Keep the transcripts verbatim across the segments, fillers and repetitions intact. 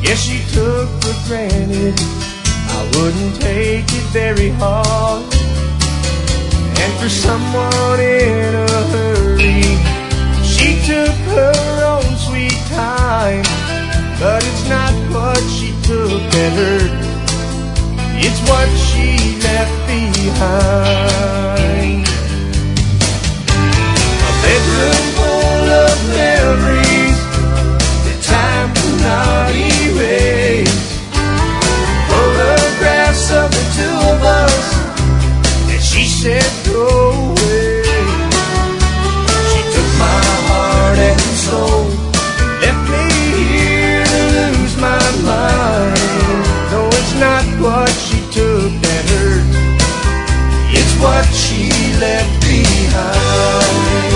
Yes, she took for granted I wouldn't take it very hard. And for someone in a hurry, she took her own sweet time. But it's not what she took that hurt, it's what she left behind. A bedroom full of memories that time cannot erase. Photographs of the two of us that she said go away. She took my heart and soul, left me here to lose my mind. No, it's not what she took that hurt, it's what she left behind.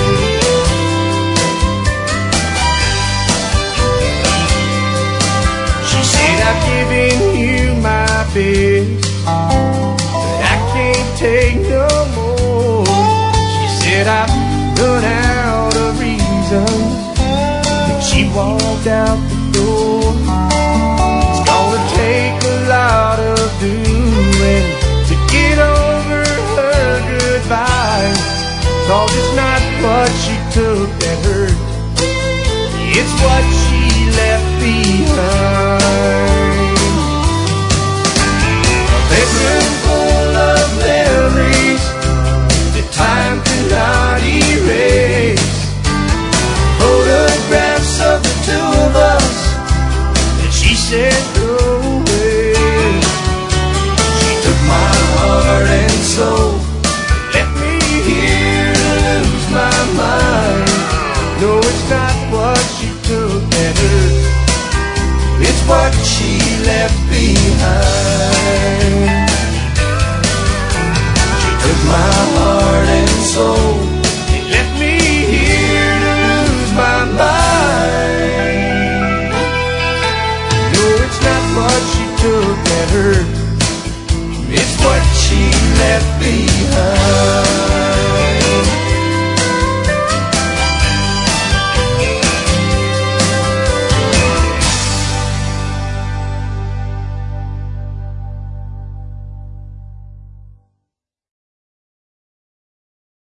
She said, I've given you my best, but I can't take no more. She said, I've run out of reasons, and she walked out the door. It's gonna take a lot of doing to get over her goodbye. Cause it's not what she took that hurt, it's what she left behind. A bedroom full of memories that time cannot erase. Photographs of the two of us that she said go away. She took my heart and soul, left me here to lose my mind. No, it's not what she took that hurt, it's what she left behind. She took my heart and soul,